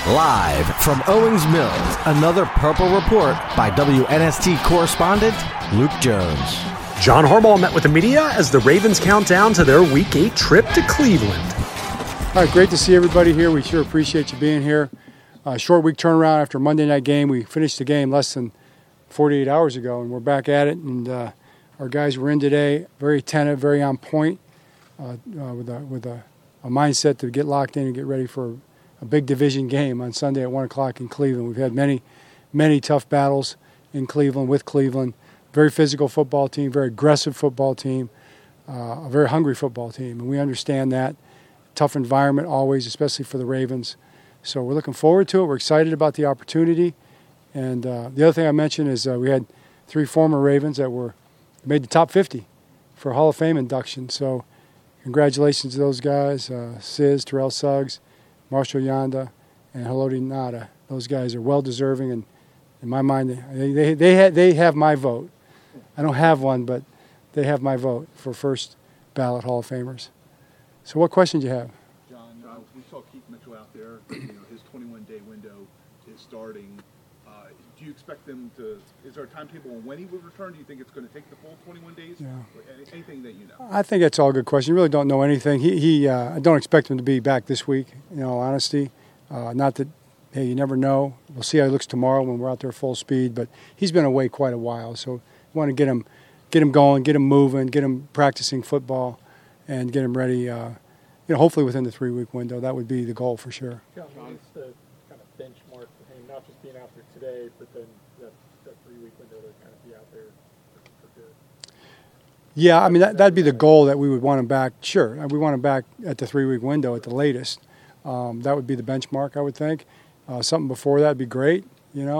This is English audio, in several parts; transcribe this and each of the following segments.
Live from Owings Mills, another Purple Report by WNST correspondent Luke Jones. John Harbaugh met with the media as the Ravens count down to their Week 8 trip to Cleveland. All right, great to see everybody here. We sure appreciate you being here. Short week turnaround after a Monday night game. We finished the game less than 48 hours ago, and we're back at it. And our guys were in today, very attentive, very on point, with a mindset to get locked in and get ready for a big division game on Sunday at 1 o'clock in Cleveland. We've had many tough battles in Cleveland with Cleveland. Very physical football team, very aggressive football team, a very hungry football team. And we understand that. Tough environment always, especially for the Ravens. So we're looking forward to it. We're excited about the opportunity. And the other thing I mentioned is we had 3 former Ravens that made the top 50 for Hall of Fame induction. So congratulations to those guys, Sis, Terrell Suggs, Marshall Yanda, and Haloti Ngata. Those guys are well-deserving, and in my mind, they have my vote. I don't have one, but they have my vote for first ballot Hall of Famers. So what questions do you have? John, we saw Keith Mitchell out there. His 21-day window is starting. Do you expect them to – is there a timetable on when he would return? Do you think it's going to take the full 21 days? Yeah. Anything that you know? I think that's all a good question. You really don't know anything. I don't expect him to be back this week, in all honesty. Not that, hey, you never know. We'll see how he looks tomorrow when we're out there full speed. But he's been away quite a while, so we want to get him going, get him moving, get him practicing football, and get him ready, hopefully within the 3-week window. That would be the goal for sure. John, what's the kind of benchmark for him, not just being out there today, but then that 3-week window to kind of be out there for good? Yeah, I mean, that'd be the goal, that we would want him back. Sure, we want him back at the 3-week window at the latest. That would be the benchmark, I would think. Something before that would be great, Sorry,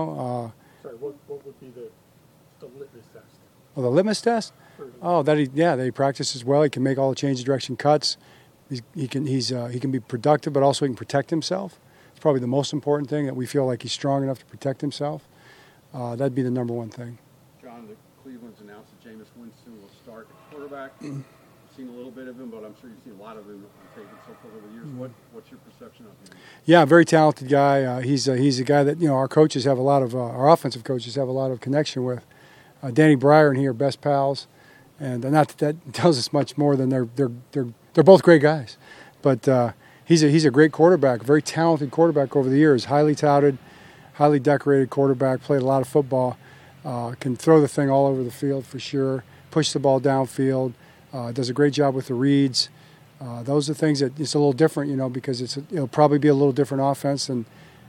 what would be the litmus test? Oh, the litmus test? Oh, that he practices well. He can make all the change of direction cuts. He can be productive, but also he can protect himself. It's probably the most important thing, that we feel like he's strong enough to protect himself. That'd be the number one thing. John, the Cleveland's announced that Jameis Winston will start at quarterback. You've seen a little bit of him, but I'm sure you've seen a lot of him on tape and so forth over the years. What's your perception of him? Yeah, very talented guy. He's a guy that our coaches have our offensive coaches have a lot of connection with. Danny Breyer and he are best pals, and not that tells us much more than they're both great guys. But he's a great quarterback, very talented quarterback over the years, highly touted, highly decorated quarterback, played a lot of football, can throw the thing all over the field for sure, push the ball downfield, does a great job with the reads. Those are things that it's a little different, because it'll probably be a little different offense than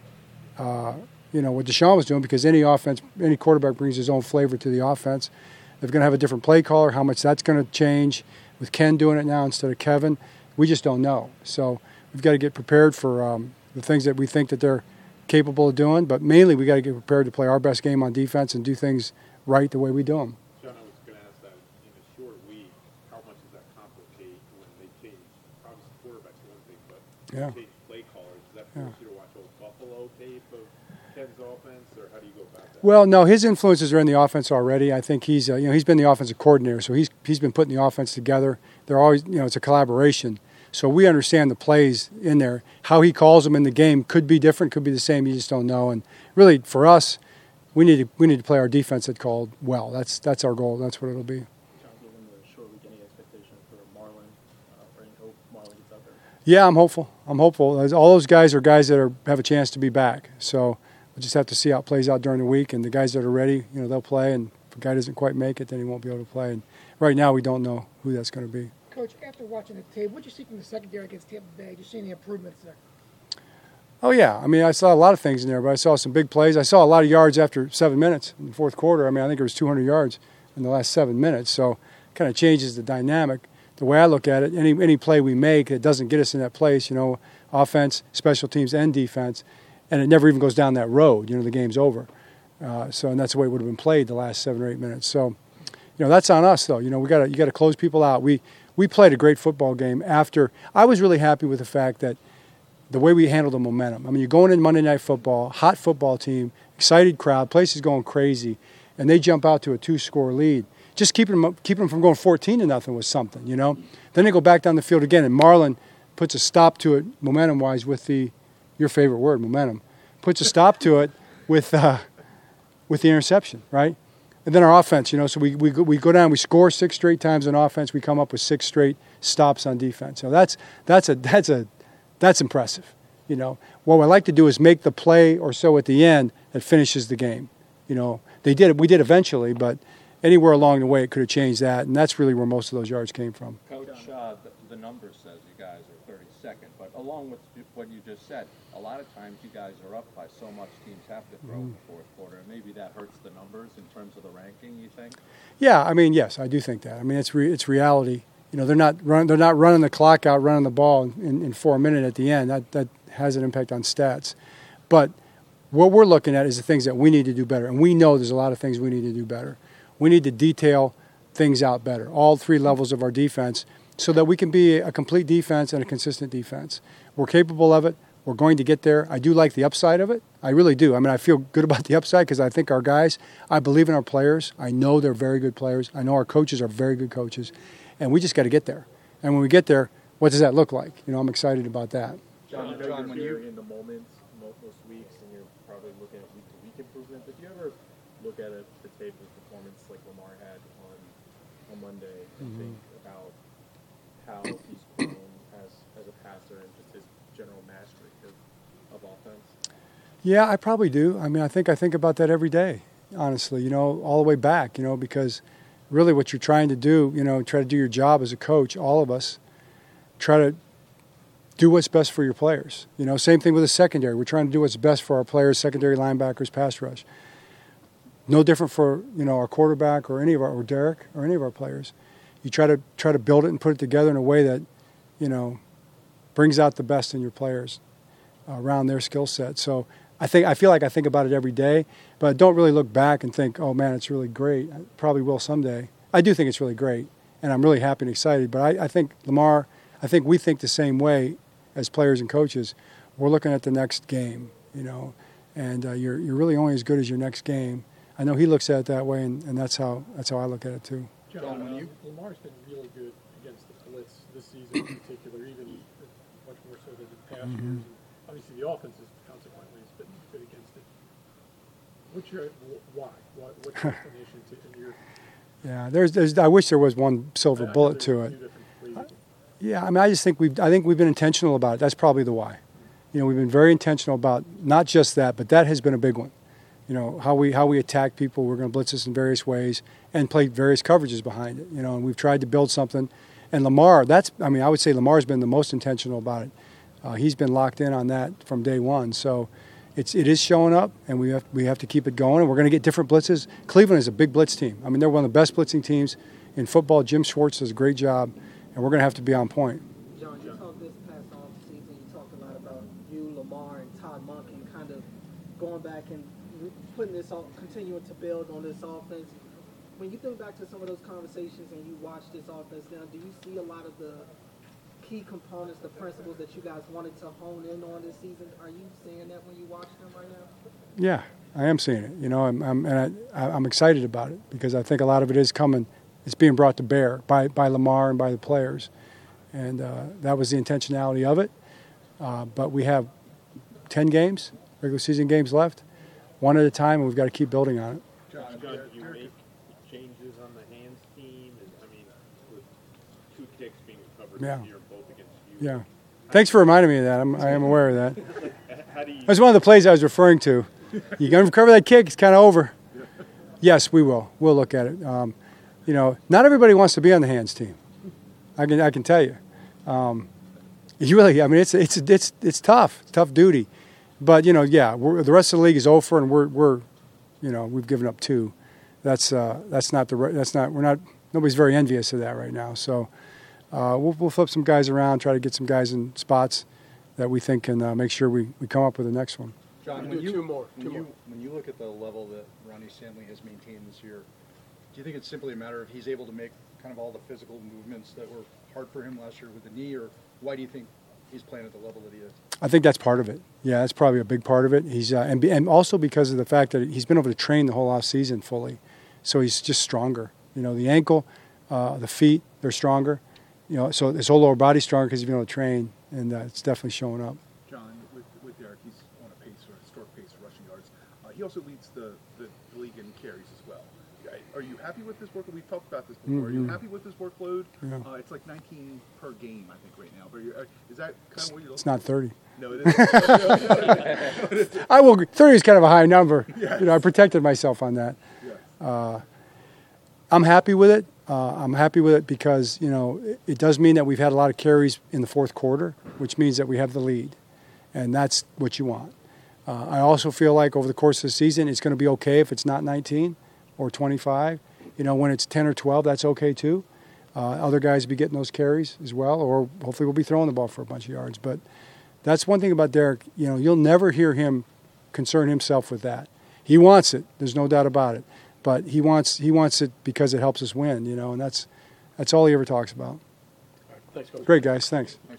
what Deshaun was doing, because any quarterback brings his own flavor to the offense. They're going to have a different play caller. How much that's going to change with Ken doing it now instead of Kevin, we just don't know. So we've got to get prepared for the things that we think that they're capable of doing, but mainly we got to get prepared to play our best game on defense and do things right the way we do them. John, I was going to ask that in a short week, how much does that complicate when they change? Obviously, quarterback's one thing, but change play callers. Does that force you to watch old Buffalo tape of Ken's offense, or how do you go about that? Well, no, his influences are in the offense already. I think he's been the offensive coordinator, so he's been putting the offense together. They're always, it's a collaboration. So we understand the plays in there. How he calls them in the game could be different, could be the same. You just don't know. And really, for us, we need to play our defense that called well. That's our goal. That's what it'll be. John, given the short week, any expectation for Marlon, or any hope Marlon gets out there? Yeah, I'm hopeful. All those guys are guys that have a chance to be back. So we'll just have to see how it plays out during the week. And the guys that are ready, they'll play. And if a guy doesn't quite make it, then he won't be able to play. And right now, we don't know who that's going to be. Coach, after watching the tape, what did you see from the secondary against Tampa Bay? Did you see any improvements there? Oh, yeah. I mean, I saw a lot of things in there, but I saw some big plays. I saw a lot of yards after 7 minutes in the fourth quarter. I mean, I think it was 200 yards in the last 7 minutes. So it kind of changes the dynamic. The way I look at it, any play we make that doesn't get us in that place, offense, special teams, and defense, and it never even goes down that road, the game's over. And that's the way it would have been played the last 7 or 8 minutes. So, that's on us, though. You got to close people out. We played a great football game after. I was really happy with the fact that the way we handled the momentum. I mean, you're going in Monday Night Football, hot football team, excited crowd, place is going crazy, and they jump out to a 2-score lead. Just keeping them from going 14-0 was something, Then they go back down the field again, and Marlon puts a stop to it momentum-wise with your favorite word, momentum, puts a stop to it with the interception, right? And then our offense, so we go down, we score 6 straight times on offense, we come up with 6 straight stops on defense. So that's impressive. What I like to do is make the play or so at the end that finishes the game. We did eventually, but anywhere along the way it could have changed that, and that's really where most of those yards came from. Coach, the numbers says you guys are 32nd, but along with what you just said, a lot of times you guys are up by so much teams have to throw in the fourth quarter, and maybe that hurts the numbers in terms of the ranking, you think? Yeah, yes, I do think that. It's reality. They're not running the clock out, running the ball in 4 minutes at the end. That has an impact on stats. But what we're looking at is the things that we need to do better, and we know there's a lot of things we need to do better. We need to detail things out better, all 3 levels of our defense, so that we can be a complete defense and a consistent defense. We're capable of it. We're going to get there. I do like the upside of it. I really do. I feel good about the upside because I think our guys, I believe in our players. I know they're very good players. I know our coaches are very good coaches. And we just got to get there. And when we get there, what does that look like? I'm excited about that. John, when you're in the moments most weeks and you're probably looking at week-to-week improvement, but do you ever look at the tape of performance like Lamar had on Monday and think about how he's grown as a passer and just his general mastery of offense? Yeah, I probably do. I think about that every day, honestly, all the way back, because really what you're trying to do, try to do your job as a coach, all of us, try to do what's best for your players. Same thing with the secondary. We're trying to do what's best for our players, secondary linebackers, pass rush. No different for, our quarterback or or Derek or any of our players. You try to build it and put it together in a way that, brings out the best in your players around their skill set. So I feel like I think about it every day, but I don't really look back and think, oh man, it's really great. I probably will someday. I do think it's really great, and I'm really happy and excited. But I think Lamar, we think the same way as players and coaches. We're looking at the next game, and you're really only as good as your next game. I know he looks at it that way, and that's how I look at it too. John, Lamar's been really good against the blitz this season in particular, even much more so than in past years. And obviously, the offense is consequently has been good against it. What's your why? What's your explanation in your? Yeah, there's. I wish there was one silver bullet to it. Yeah, I just think we've been intentional about it. That's probably the why. We've been very intentional about not just that, but that has been a big one. How we attack people. We're going to blitz us in various ways and play various coverages behind it. And we've tried to build something. And Lamar, I would say Lamar's been the most intentional about it. He's been locked in on that from day one. So it is showing up, and we have to keep it going. And we're going to get different blitzes. Cleveland is a big blitz team. They're one of the best blitzing teams in football. Jim Schwartz does a great job, and we're going to have to be on point. John, you talked this past offseason. You talked a lot about you, Lamar, and Todd Monk, and kind of going back and putting this all, continuing to build on this offense. When you think back to some of those conversations and you watch this offense now, do you see a lot of the key components, the principles that you guys wanted to hone in on this season? Are you seeing that when you watch them right now? Yeah, I am seeing it. I'm excited about it because I think a lot of it is coming. It's being brought to bear by Lamar and by the players, and that was the intentionality of it. But we have 10 games, regular season games left, one at a time, and we've got to keep building on it. John, did you make changes on the hands team? With 2 kicks being recovered this year, both against you. Yeah. Thanks for reminding me of that. I am aware of that. How do you? That's one of the plays I was referring to. You going to recover that kick? It's kind of over. Yes, we will. We'll look at it. Not everybody wants to be on the hands team. I can tell you. You really, it's tough. It's tough duty. But the rest of the league is over, and we've given up 2. Nobody's very envious of that right now. So we'll flip some guys around, try to get some guys in spots that we think can make sure we come up with the next one. John, when you look at the level that Ronnie Stanley has maintained this year, do you think it's simply a matter of he's able to make kind of all the physical movements that were hard for him last year with the knee, or why do you think he's playing at the level that he is? I think that's part of it. Yeah, that's probably a big part of it. He's and also because of the fact that he's been able to train the whole off season fully, so he's just stronger. The ankle, the feet, they're stronger. So his whole lower body's stronger because he's been able to train, and it's definitely showing up. John, with Derek, he's on a pace or a historic he also leads the league in carries as well. Are you happy with this workload? We've talked about this before. Are you happy with this workload? Yeah. It's like 19 per game, I think, right now. But is that kind of what you're looking It's not 30. No, it isn't. I will. 30 is kind of a high number. Yes. You know, I protected myself on that. Yes. I'm happy with it. I'm happy with it because, you know, it does mean that we've had a lot of carries in the fourth quarter, which means that we have the lead, and that's what you want. I also feel like over the course of the season, it's going to be okay if it's not 19 or 25. You know, when it's 10 or 12, that's okay too. Other guys will be getting those carries as well, or hopefully we'll be throwing the ball for a bunch of yards. But that's one thing about Derek. You know, you'll never hear him concern himself with that. He wants it. There's no doubt about it. But he wants it because it helps us win. You know, and that's all he ever talks about. Thanks, Coach. Great, guys. Thanks.